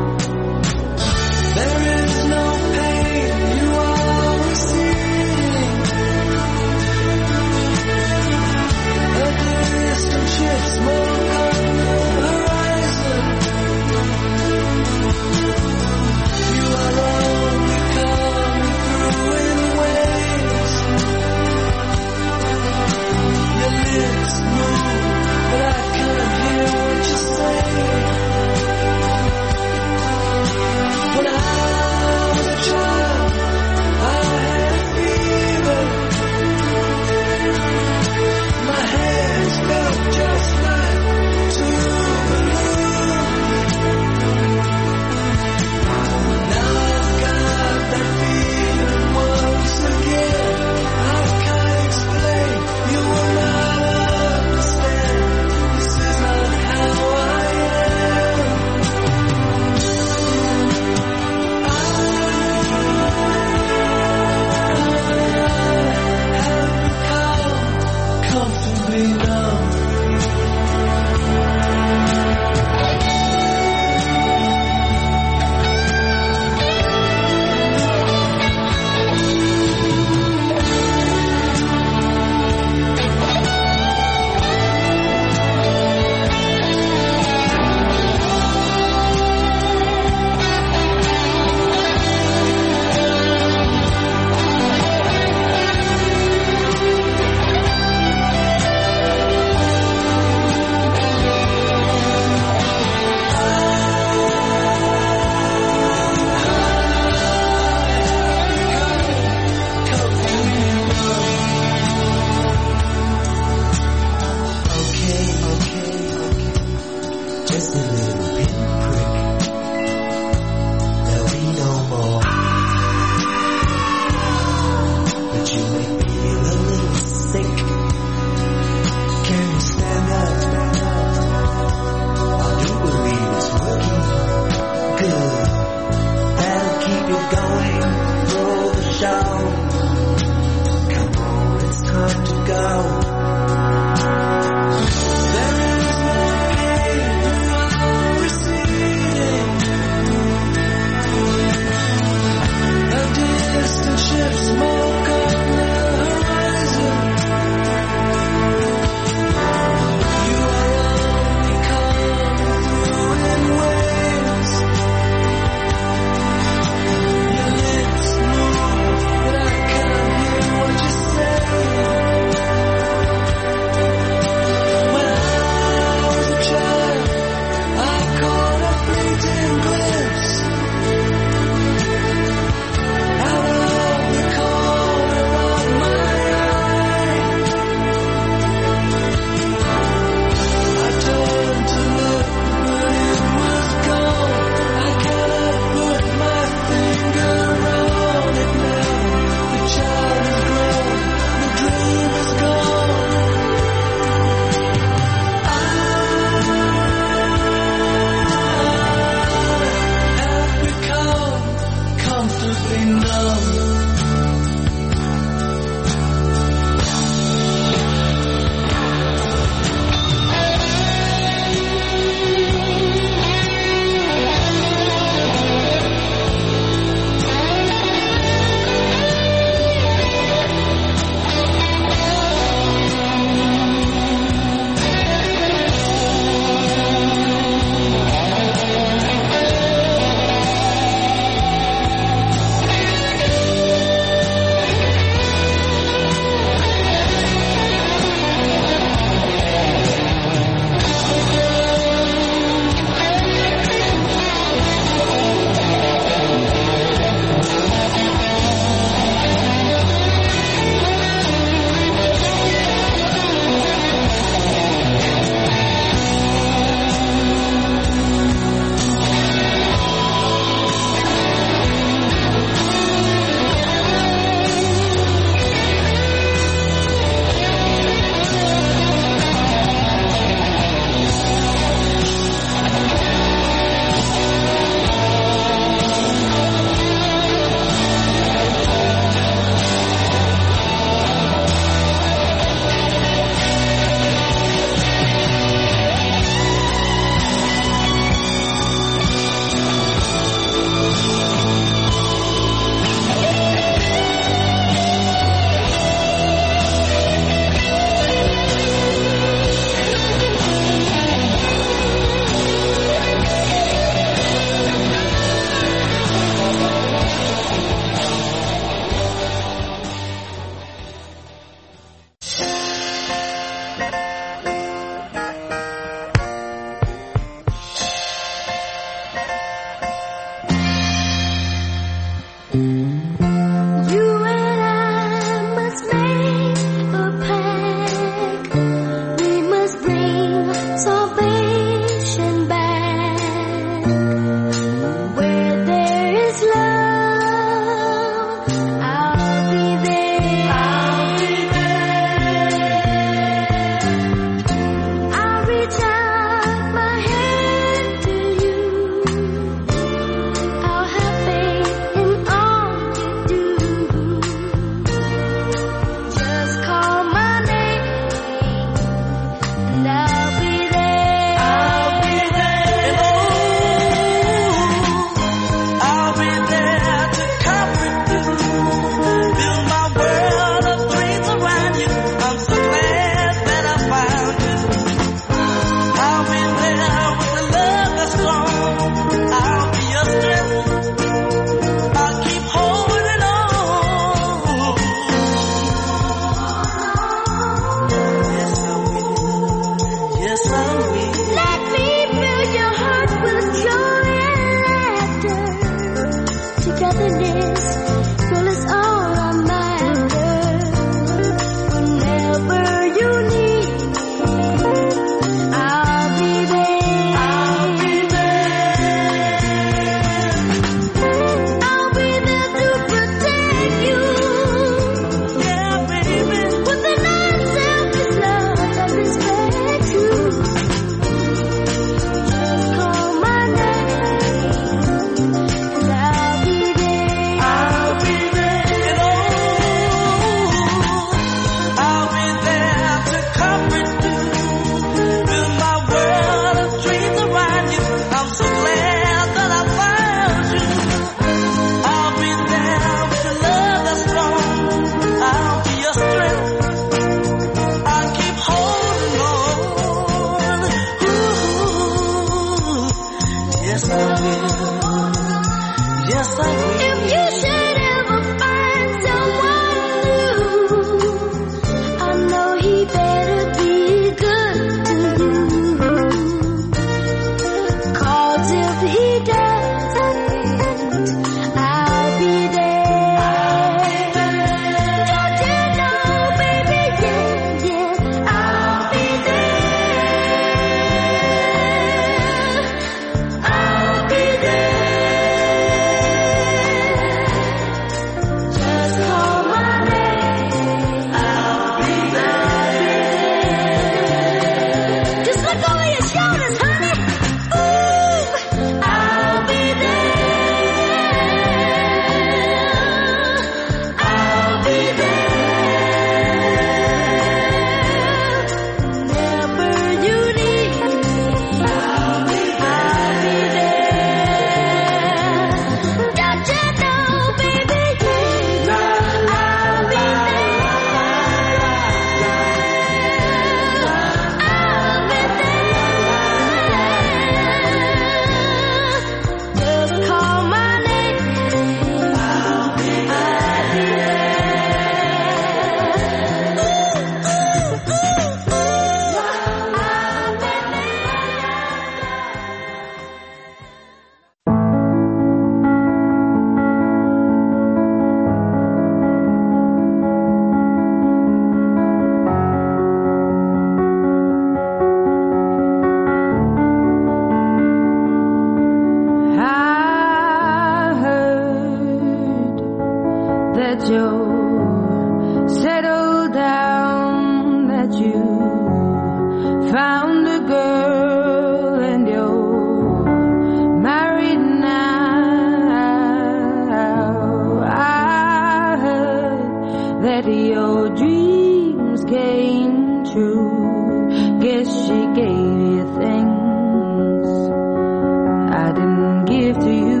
ain't true. Guess she gave you things I didn't give to you.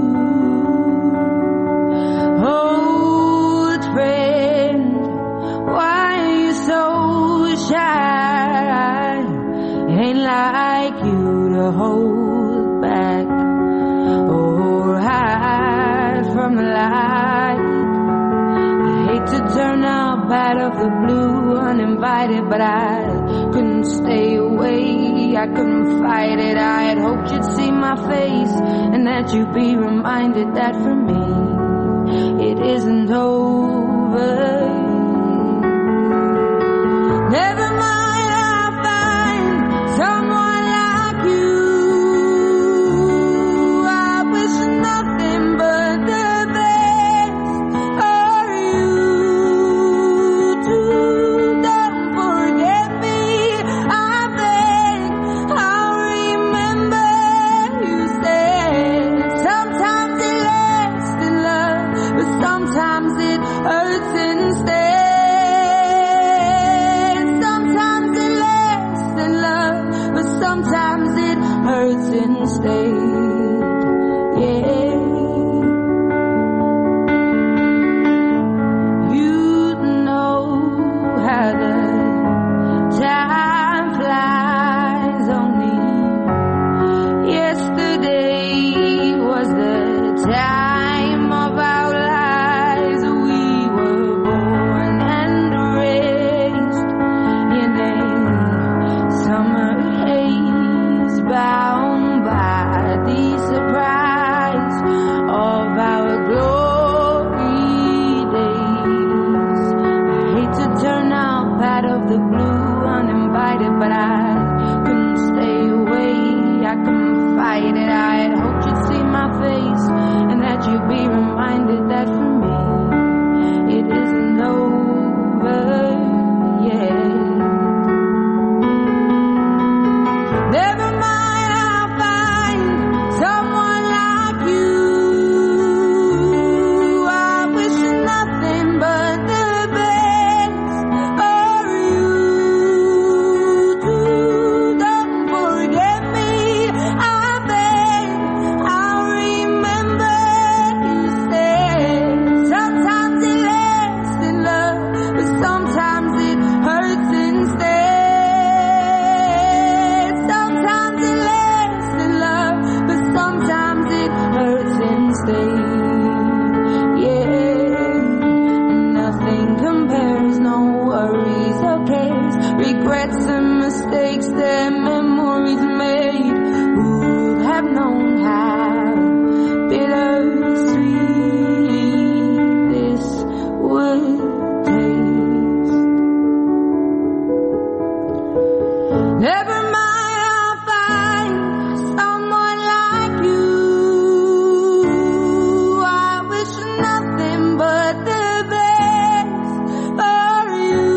Old friend, why are you so shy? Ain't like you to hold back or hide from the light. I hate to turn up out of the blue uninvited, but I couldn't stay away, I couldn't fight it. I had hoped you'd see my face and that you'd be reminded that for me it isn't over. Never mind, I'll find someone like you. I wish nothing but the best for you too. Don't forget me, I beg. I'll remember you said sometimes it lasts in love, but sometimes it hurts instead. Sometimes it lasts in love, but sometimes it hurts instead. Yeah. You know how the time flies. Only yesterday was the time of our lives. We were born and raised in a summer haze, bound by the surprise of our glory days. I hate to turn up out of the blue uninvited, but I couldn't stay away, I couldn't fight it. I had hoped you'd see my face and that you'd be reminded that for me it isn't over yet. Never mind, I'll find someone like you. I wish nothing but the best for you too. Don't forget me, I beg. I'll remember you said sometimes it lasts in love, but sometimes it hurts instead. Sometimes it lasts in love, but sometimes it hurts instead. Yeah, nothing compares, no worries or cares, regrets and mistakes that memories made. Who'd have known how bittersweet this would taste? Never mind, I'll find someone like you. I wish nothing but the best for you.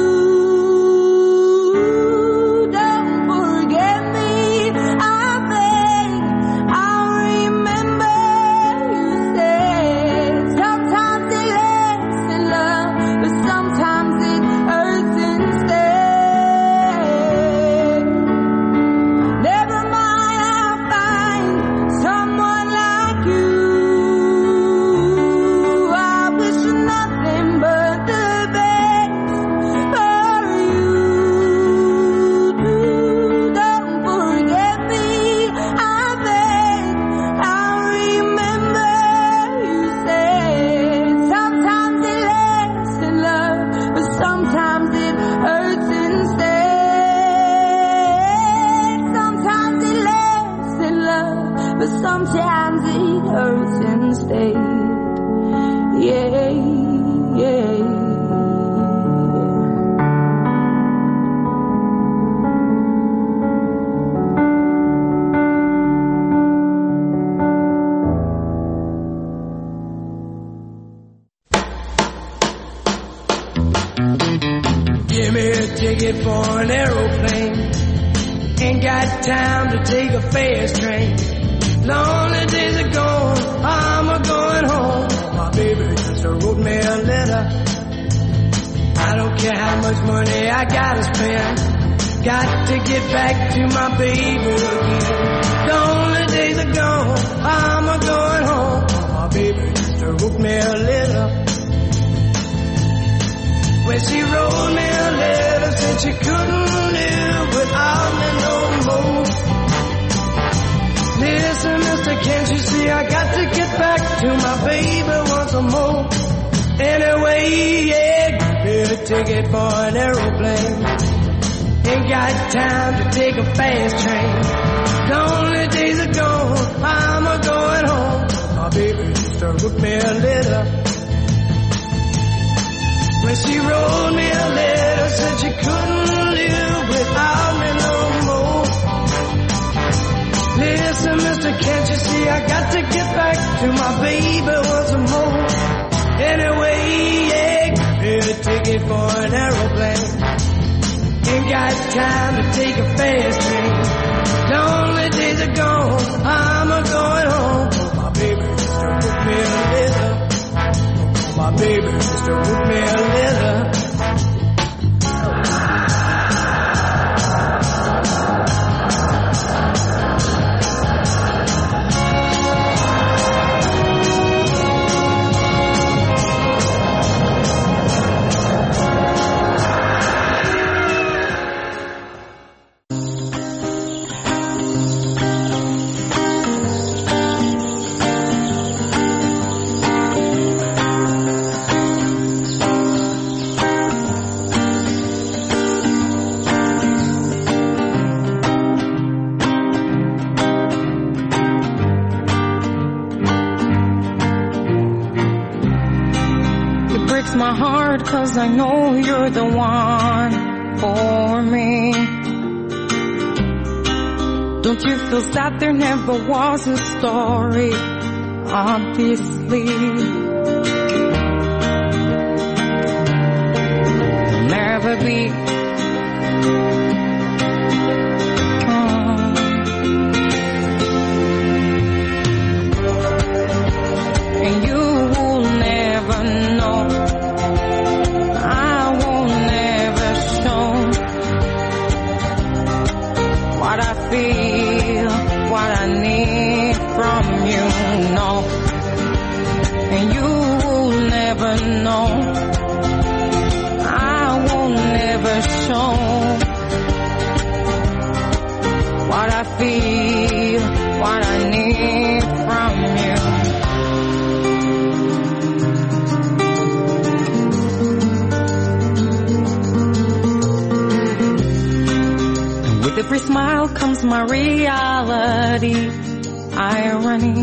Don't forget me, I beg. I'll remember you said sometimes it lasts in love, but sometimes it hurts instead. Never mind, I'll find someone like you. I wish nothing but the best for you too. Don't forget me, I beg. I'll remember you said sometimes it lasts in love, but sometimes it hurts instead. Sometimes it lasts in love, but sometimes it hurts instead. Yeah, yeah. Give me a ticket for an aeroplane. Ain't got time to take a fast train. Lonely days are gone, I'm a going home. My baby just wrote me a letter. I don't care how much money I gotta spend. Got to get back to my baby again. The only days are gone, I'm a going home. My baby just wrote me a letter. When she wrote me a letter, said she couldn't live without me no more. Listen, mister, can't you see I got to get back to my baby once more. Anyway, yeah, give me a ticket for an aeroplane. Ain't got time to take a fast train. The only days are gone, I'm a going home. My baby just wrote me a letter. When she wrote me a letter, said she couldn't live without me no more. Listen, mister, can't you see I got to get back to my baby once more. Anyway, yeah, give me a ticket for an aeroplane. Ain't got time to take a fast train. The only days are gone, I'm a going home. My baby just wrote me a letter. My baby just wrote me a letter. My heart, 'cause I know you're the one for me. Don't you feel sad there never was a story? Obviously, there'll never be. And you will never know. What I feel, what I need from you, no. And you will never know. I will never show what I feel, what I need from you. With every smile comes my reality, irony.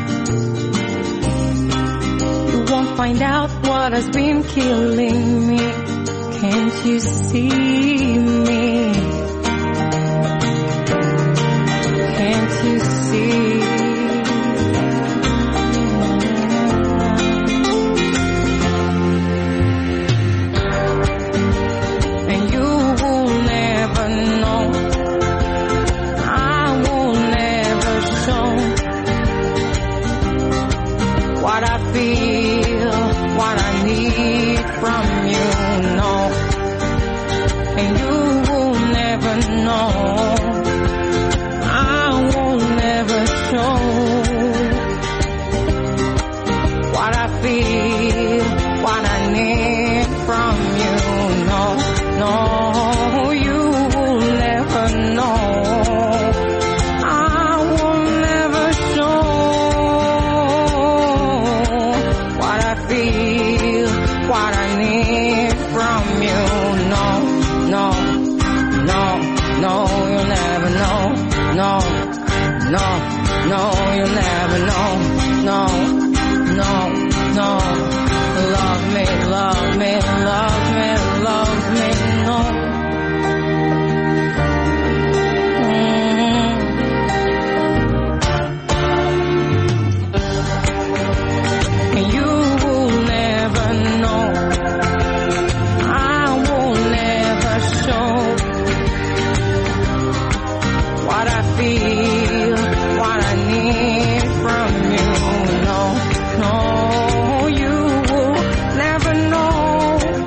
You won't find out what has been killing me. Can't you see me? Can't you see? And you will never know. What I feel, what I need from you, no. And you will never know. I will never show what I feel, what I need from you, no. No, you will never know. What I need from you, no, no, no, no, you'll never know, no, no, no, you'll never know, no, no, no, love me, love me, love me, love me, no. Feel what I need from you, no, no, you will never know.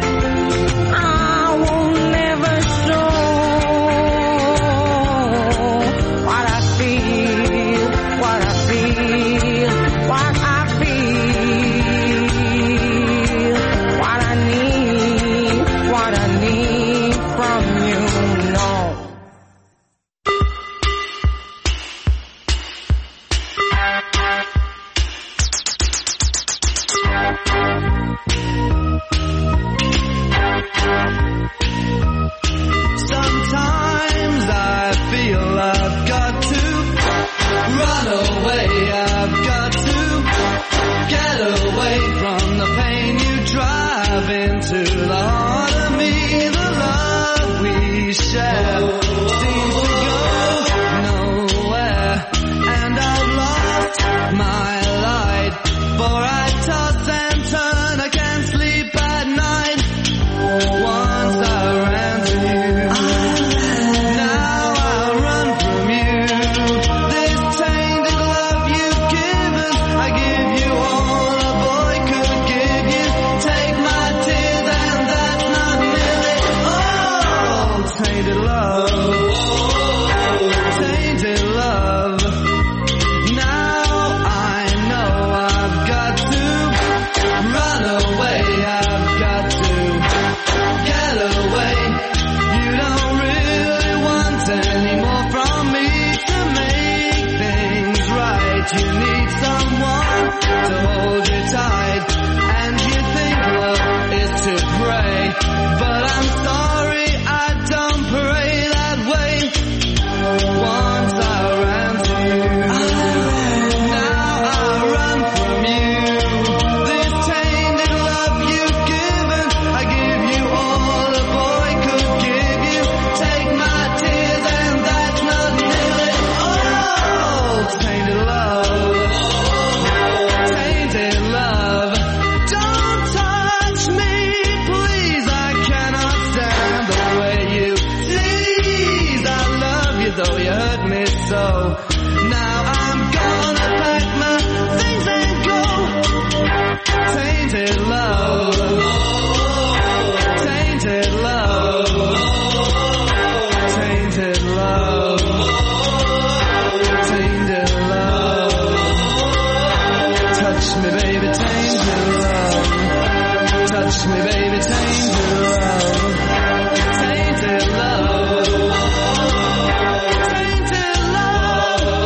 tainted love, tainted love. Now I know I've got to run away, I've got to get away. You don't really want any more from me to make things right. You need someone to hold you tight, and you think love is to pray, but I'm sorry, I don't pray that way. Once I ran to you, now I run from you. This tainted love you've given, I give you all a boy could give you. Take my tears and that's not nearly all. Tainted love, tainted love. Don't touch me, please, I cannot stand the way you tease. I love you though you hurt me so. Now I'm gonna pack my things and go. Tainted love, tainted love, tainted love, tainted love. Touch me baby, tainted love. Touch me baby, tainted love, tainted love, tainted love.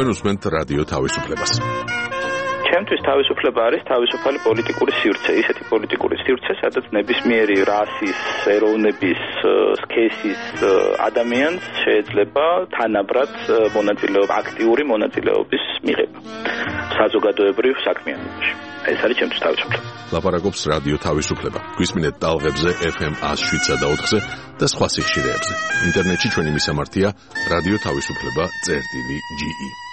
თქვენ უსმენთ რადიო თავისუფლებას. ჩემთვის თავისუფლება არის თავისუფალი პოლიტიკური სივრცე, ისეთი პოლიტიკური სივრცე, სადაც ნებისმიერი რასის, ეროვნების, სქესის ადამიანს შეიძლება თანაბრად აქტიური მონაწილეობის მიღება საზოგადოებრივ საქმიანობაში. ეს არის ჩემთვის თავისუფლება. ლაპარაკობს რადიო თავისუფლება. გვისმინეთ ტალღებზე FM 107.4-ზე და სხვა სიხშირეებზე. ინტერნეტში ჩვენი მისამართია რადიო თავისუფლება.ge